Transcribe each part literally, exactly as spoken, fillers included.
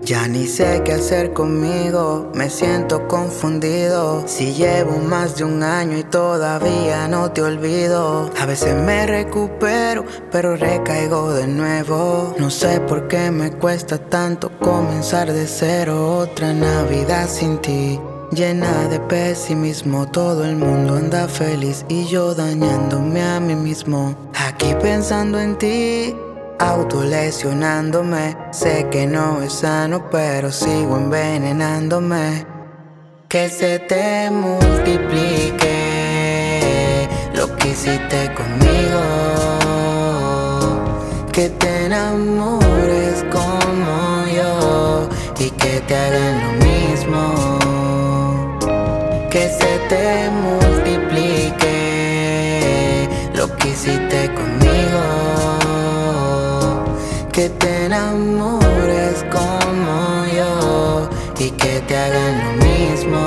Ya ni sé qué hacer conmigo, me siento confundido. Si llevo más de un año y todavía no te olvido. A veces me recupero, pero recaigo de nuevo. No sé por qué me cuesta tanto comenzar de cero. Otra Navidad sin ti, llena de pesimismo. Todo el mundo anda feliz y yo dañándome a mí mismo. Aquí pensando en ti, autolesionándome. Sé que no es sano, pero sigo envenenándome. Que se te multiplique lo que hiciste conmigo. Que te enamores como yo y que te hagan lo mismo. Que se te multiplique lo que hiciste conmigo. Que te enamores como yo y que te hagan lo mismo.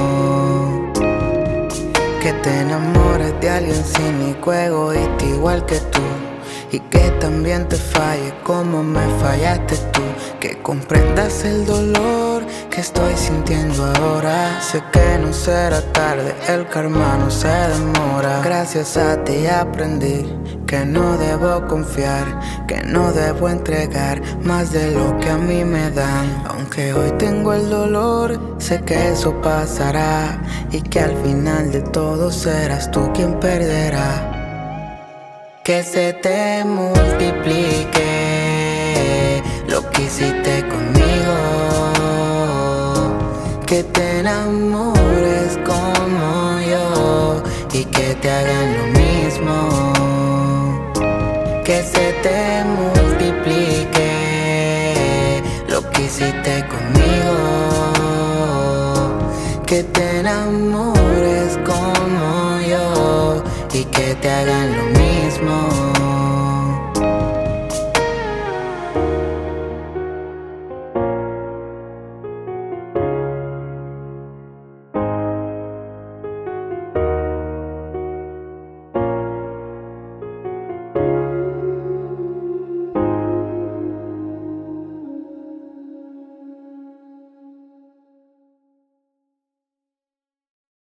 Que te enamores de alguien cínico, egoísta igual que tú, y que también te falle como me fallaste tú. Que comprendas el dolor que estoy sintiendo ahora. Sé que no será tarde, el karma no se demora. Gracias a ti aprendí que no debo confiar, que no debo entregar más de lo que a mí me dan. Aunque hoy tengo el dolor, sé que eso pasará y que al final de todo serás tú quien perderá. Que se te multiplique lo que hiciste conmigo. Que te enamores como yo y que te hagan lo mismo. Que se te multiplique lo que hiciste conmigo. Que te enamores como yo y que te hagan lo mismo.